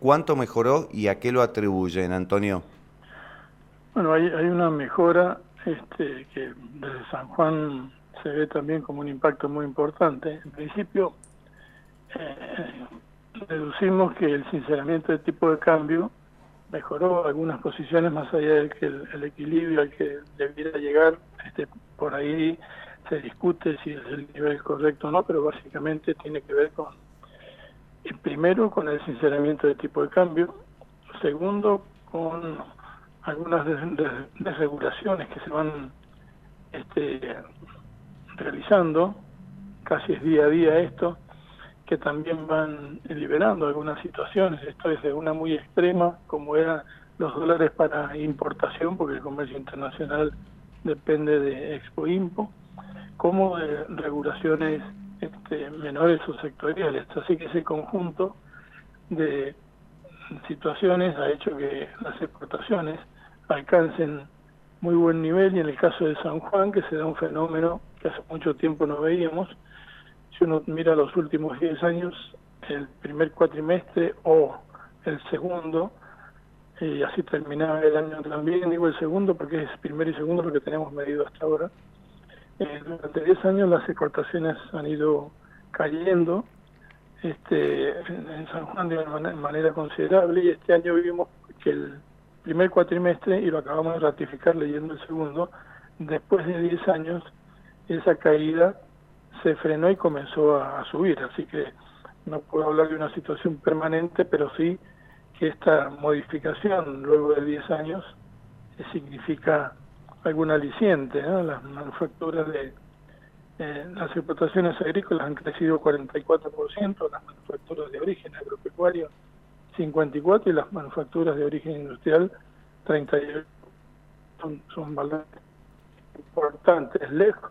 ¿cuánto mejoró y a qué lo atribuyen, Antonio? Bueno, hay una mejora que desde San Juan se ve también como un impacto muy importante. En principio, eh, deducimos que el sinceramiento de tipo de cambio mejoró algunas posiciones más allá del que el equilibrio al que debiera llegar. Por ahí se discute si es el nivel correcto o no, pero básicamente tiene que ver con, primero, con el sinceramiento de tipo de cambio, segundo, con algunas desregulaciones que se van realizando, casi es día a día esto, que también van liberando algunas situaciones. Esto es de una muy extrema, como eran los dólares para importación, porque el comercio internacional depende de Expo-Impo, como de regulaciones menores o sectoriales. Así que ese conjunto de situaciones ha hecho que las exportaciones alcancen muy buen nivel, y en el caso de San Juan, que se da un fenómeno que hace mucho tiempo no veíamos. Si uno mira los últimos 10 años, el primer cuatrimestre o el segundo, y así terminaba el año también, digo el segundo porque es primero y segundo lo que tenemos medido hasta ahora, durante 10 años las exportaciones han ido cayendo en San Juan de una manera considerable, y este año vimos que el primer cuatrimestre, y lo acabamos de ratificar leyendo el segundo, después de 10 años, esa caída se frenó y comenzó a subir. Así que no puedo hablar de una situación permanente, pero sí que esta modificación luego de 10 años significa algún aliciente, ¿no? Las manufacturas las exportaciones agrícolas han crecido 44%, las manufacturas de origen agropecuario 54% y las manufacturas de origen industrial 38%. Son valores importantes, lejos.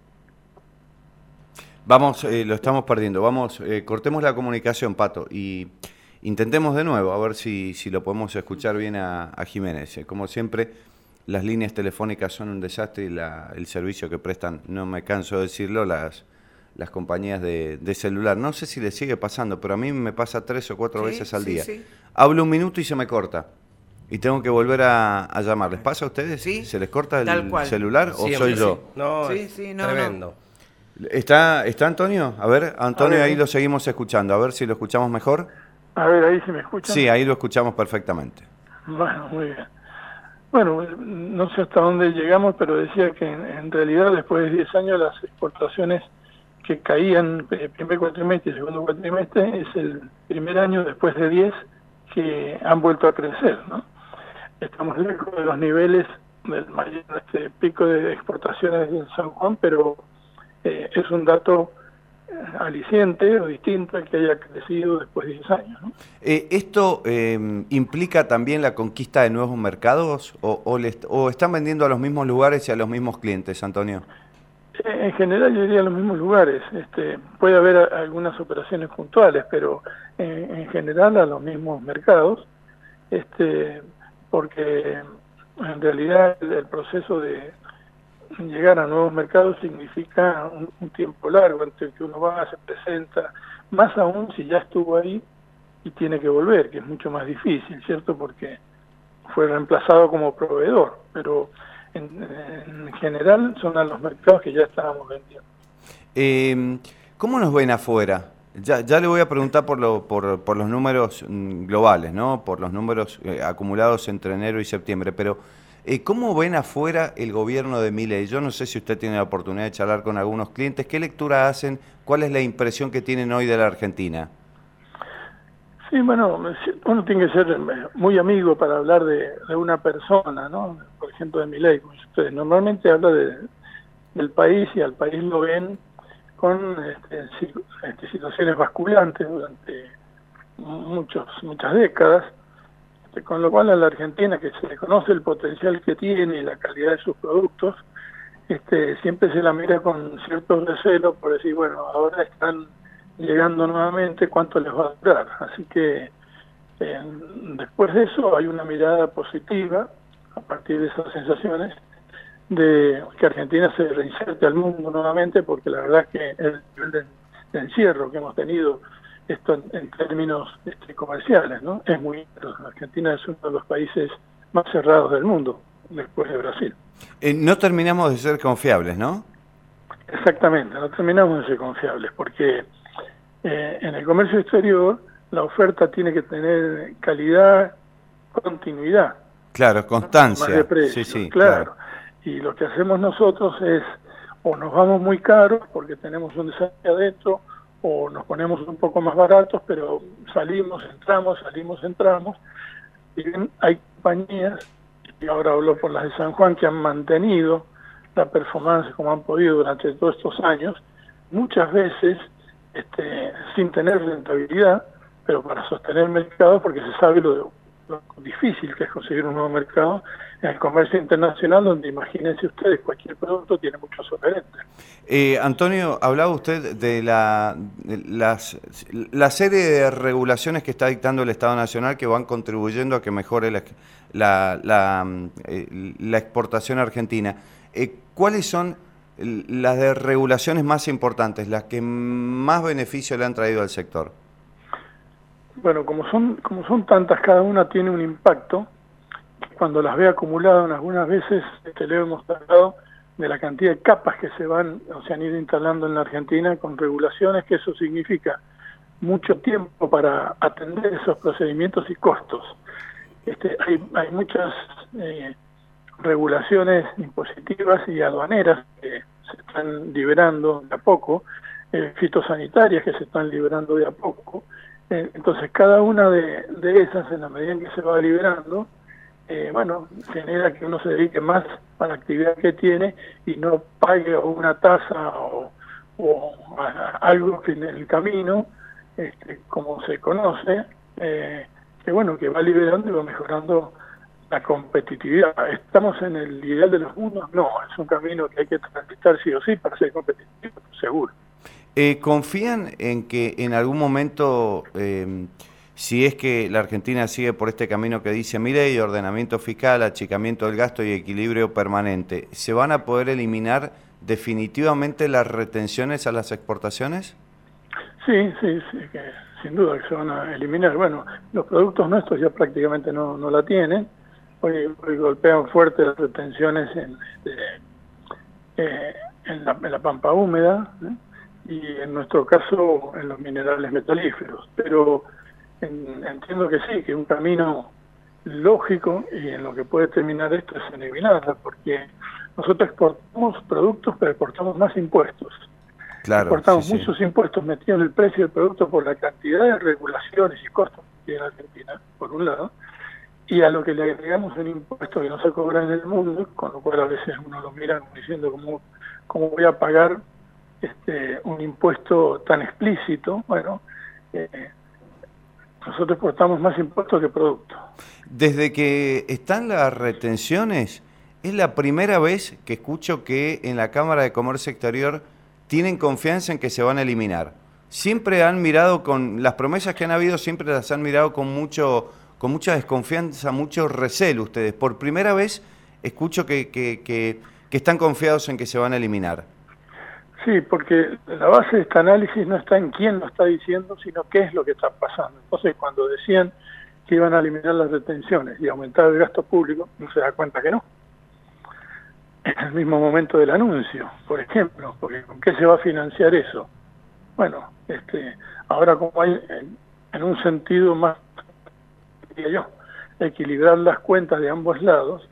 Vamos, lo estamos perdiendo. Vamos, cortemos la comunicación, Pato, y intentemos de nuevo, a ver si lo podemos escuchar bien a Jiménez. Como siempre, las líneas telefónicas son un desastre y el servicio que prestan, no me canso de decirlo, las compañías de celular. No sé si les sigue pasando, pero a mí me pasa 3 o 4 veces al día. Sí. Hablo un minuto y se me corta. Y tengo que volver a llamar. ¿Les pasa a ustedes? ¿Sí? ¿Se les corta el celular o soy yo? No, no, tremendo. No. ¿Está Antonio? A ver, Antonio, ahí lo seguimos escuchando. A ver si lo escuchamos mejor. A ver, ahí se me escucha. Sí, ahí lo escuchamos perfectamente. Bueno, muy bien. Bueno, no sé hasta dónde llegamos, pero decía que en realidad después de 10 años las exportaciones que caían el primer cuatrimestre y el segundo cuatrimestre es el primer año después de 10 que han vuelto a crecer, ¿no? Estamos lejos de los niveles del mayor pico de exportaciones en San Juan, pero es un dato aliciente o distinto al que haya crecido después de 10 años, ¿no? ¿Esto implica también la conquista de nuevos mercados o están vendiendo a los mismos lugares y a los mismos clientes, Antonio? En general yo diría a los mismos lugares. Puede haber algunas operaciones puntuales, pero en general a los mismos mercados, porque en realidad el proceso de llegar a nuevos mercados significa un tiempo largo entre que uno va, se presenta, más aún si ya estuvo ahí y tiene que volver, que es mucho más difícil, ¿cierto? Porque fue reemplazado como proveedor, pero en general son a los mercados que ya estábamos vendiendo. ¿Cómo nos ven afuera? Ya le voy a preguntar por los números globales, ¿no? Por los números acumulados entre enero y septiembre, pero ¿cómo ven afuera el gobierno de Milei? Yo no sé si usted tiene la oportunidad de charlar con algunos clientes. ¿Qué lectura hacen? ¿Cuál es la impresión que tienen hoy de la Argentina? Sí, bueno, uno tiene que ser muy amigo para hablar de una persona, ¿no? Por ejemplo, de Milei, como ustedes. Normalmente habla del país y al país lo ven con situaciones basculantes durante muchas décadas, con lo cual a la Argentina, que se le conoce el potencial que tiene y la calidad de sus productos, siempre se la mira con cierto recelo por decir, bueno, ahora están llegando nuevamente, ¿cuánto les va a durar? Así que después de eso hay una mirada positiva a partir de esas sensaciones de que Argentina se reinserte al mundo nuevamente, porque la verdad es que el nivel de encierro que hemos tenido esto en términos comerciales, ¿no? Es muy Argentina es uno de los países más cerrados del mundo, después de Brasil. No terminamos de ser confiables, ¿no? Exactamente, no terminamos de ser confiables, porque en el comercio exterior la oferta tiene que tener calidad, continuidad. Claro, constancia. Más de precio, sí, claro. Y lo que hacemos nosotros es, o nos vamos muy caros porque tenemos un desafío adentro, o nos ponemos un poco más baratos, pero salimos, entramos. Y bien, hay compañías, y ahora hablo por las de San Juan, que han mantenido la performance como han podido durante todos estos años, muchas veces sin tener rentabilidad, pero para sostener el mercado, porque se sabe lo difícil que es conseguir un nuevo mercado en el comercio internacional, donde imagínense ustedes, cualquier producto tiene muchos oferentes. Antonio, hablaba usted de la serie de regulaciones que está dictando el Estado Nacional que van contribuyendo a que mejore la exportación argentina. ¿Cuáles son las de regulaciones más importantes, las que más beneficio le han traído al sector? Bueno, como son tantas, cada una tiene un impacto. Cuando las ve acumuladas, algunas veces le hemos hablado de la cantidad de capas que se han ido instalando en la Argentina con regulaciones, que eso significa mucho tiempo para atender esos procedimientos y costos. Hay muchas regulaciones impositivas y aduaneras que se están liberando de a poco, fitosanitarias que se están liberando de a poco. Entonces cada una de esas, en la medida en que se va liberando, genera que uno se dedique más a la actividad que tiene y no pague una tasa o algo que en el camino, como se conoce, que va liberando y va mejorando la competitividad. ¿Estamos en el ideal de los mundos? No, es un camino que hay que transitar sí o sí para ser competitivo, seguro. ¿Confían en que en algún momento, si es que la Argentina sigue por este camino que dice Milei, ordenamiento fiscal, achicamiento del gasto y equilibrio permanente, ¿se van a poder eliminar definitivamente las retenciones a las exportaciones? Sí, que sin duda que se van a eliminar. Bueno, los productos nuestros ya prácticamente no la tienen. Hoy golpean fuerte las retenciones en la pampa húmeda, y en nuestro caso en los minerales metalíferos, pero entiendo que sí, que un camino lógico y en lo que puede terminar esto es en eliminarla, porque nosotros exportamos productos, pero exportamos más impuestos. Claro, exportamos muchos impuestos metidos en el precio del producto por la cantidad de regulaciones y costos que tiene Argentina, por un lado, y a lo que le agregamos un impuesto que no se cobra en el mundo, con lo cual a veces uno lo mira como diciendo cómo voy a pagar un impuesto tan explícito. Bueno, nosotros exportamos más impuestos que productos. Desde que están las retenciones, es la primera vez que escucho que en la Cámara de Comercio Exterior tienen confianza en que se van a eliminar. Siempre han mirado con las promesas que han habido, siempre las han mirado con mucha desconfianza, mucho recelo ustedes. Por primera vez escucho que están confiados en que se van a eliminar. Sí, porque la base de este análisis no está en quién lo está diciendo, sino qué es lo que está pasando. Entonces, cuando decían que iban a eliminar las retenciones y aumentar el gasto público, no se da cuenta que no. En el mismo momento del anuncio, por ejemplo, porque ¿con qué se va a financiar eso? Bueno, ahora como hay en un sentido más, diría yo, equilibrar las cuentas de ambos lados,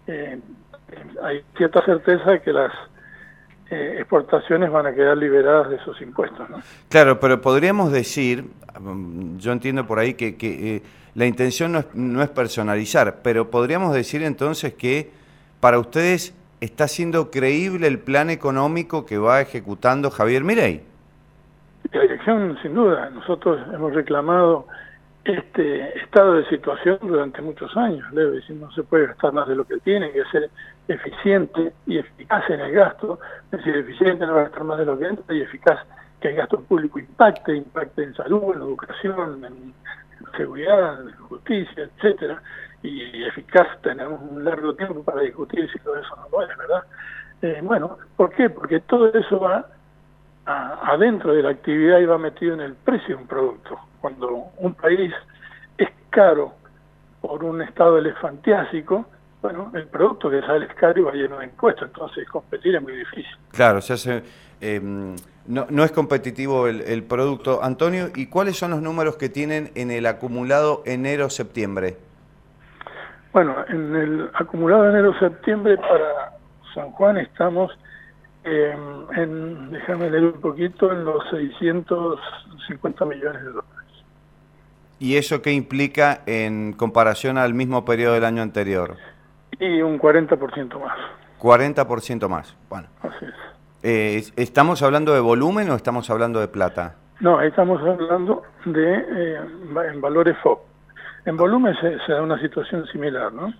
hay cierta certeza de que las exportaciones van a quedar liberadas de esos impuestos, ¿no? Claro, pero podríamos decir, yo entiendo por ahí que la intención no es personalizar, pero podríamos decir entonces que para ustedes está siendo creíble el plan económico que va ejecutando Javier Milei. La dirección, sin duda, nosotros hemos reclamado este estado de situación durante muchos años. Debe decir, no se puede gastar más de lo que tiene, que ser eficiente y eficaz en el gasto. Es decir, eficiente no gastar más de lo que entra y eficaz que el gasto público impacte en salud, en educación, en seguridad, en justicia, etcétera. Y eficaz tenemos un largo tiempo para discutir si todo eso no lo es, ¿verdad? Bueno, ¿por qué? Porque todo eso va adentro de la actividad y va metido en el precio de un producto. Cuando un país es caro por un estado elefantiásico, bueno, el producto que sale es caro y va lleno de impuestos, entonces competir es muy difícil. Claro, se hace, no es competitivo el producto. Antonio, ¿y cuáles son los números que tienen en el acumulado enero-septiembre? Bueno, en el acumulado enero-septiembre para San Juan estamos déjame leer un poquito, en los 650 millones de dólares. ¿Y eso qué implica en comparación al mismo periodo del año anterior? Y un 40% más. 40% más, bueno. Así es. ¿Estamos hablando de volumen o estamos hablando de plata? No, estamos hablando de en valores FOB. En volumen se da una situación similar, ¿no?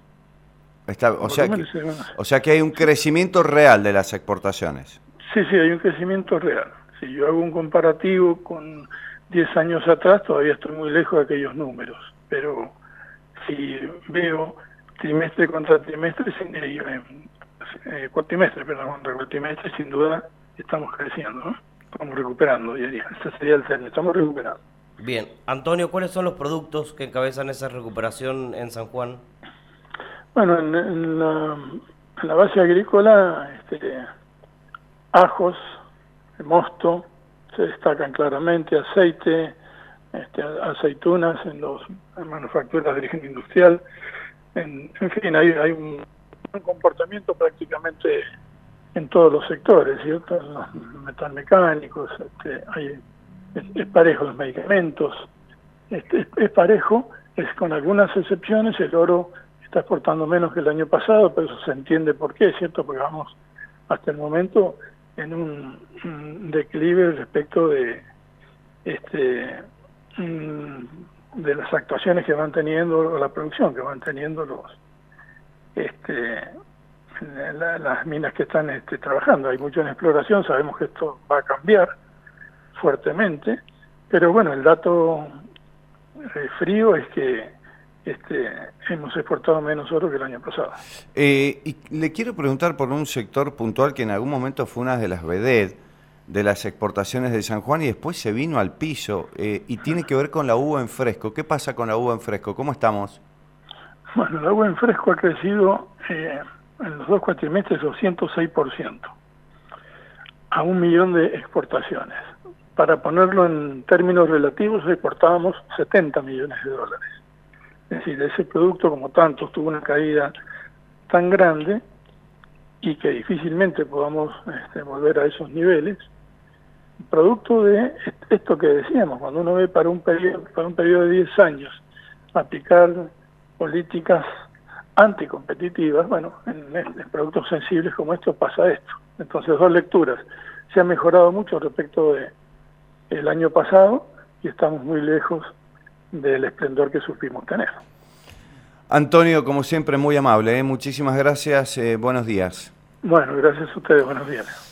O sea que hay un crecimiento real de las exportaciones. Sí, hay un crecimiento real. Si yo hago un comparativo con 10 años atrás, todavía estoy muy lejos de aquellos números. Pero si veo trimestre contra trimestre, cuatrimestre contra cuatrimestre, sin duda estamos creciendo, ¿no? Estamos recuperando, diría. Ese sería el término, estamos recuperando. Bien. Antonio, ¿cuáles son los productos que encabezan esa recuperación en San Juan? Bueno, en la base agrícola, ajos, mosto, se destacan claramente, aceite, aceitunas en manufacturas de origen industrial. En fin, hay un comportamiento prácticamente en todos los sectores, ¿cierto? En los metalmecánicos, es parejo los medicamentos, es parejo, es con algunas excepciones. El oro está exportando menos que el año pasado, pero eso se entiende por qué, ¿cierto? Porque vamos hasta el momento en un declive respecto de las actuaciones que van teniendo, o la producción que van teniendo las minas que están trabajando. Hay mucho en exploración, sabemos que esto va a cambiar fuertemente, pero bueno, el dato frío es que hemos exportado menos oro que el año pasado. Y le quiero preguntar por un sector puntual que en algún momento fue una de las vedettes de las exportaciones de San Juan y después se vino al piso, y tiene que ver con la uva en fresco. ¿Qué pasa con la uva en fresco? ¿Cómo estamos? Bueno, la uva en fresco ha crecido en los 2 cuatrimestres 206%, a 1 millón de exportaciones. Para ponerlo en términos relativos, exportábamos 70 millones de dólares. Es decir, ese producto, como tantos, tuvo una caída tan grande y que difícilmente podamos volver a esos niveles, producto de esto que decíamos, cuando uno ve para un periodo de 10 años aplicar políticas anticompetitivas, bueno, en productos sensibles como estos pasa esto. Entonces, 2 lecturas. Se ha mejorado mucho respecto del año pasado y estamos muy lejos del esplendor que supimos tener. Antonio, como siempre, muy amable, ¿eh? Muchísimas gracias, buenos días. Bueno, gracias a ustedes, buenos días.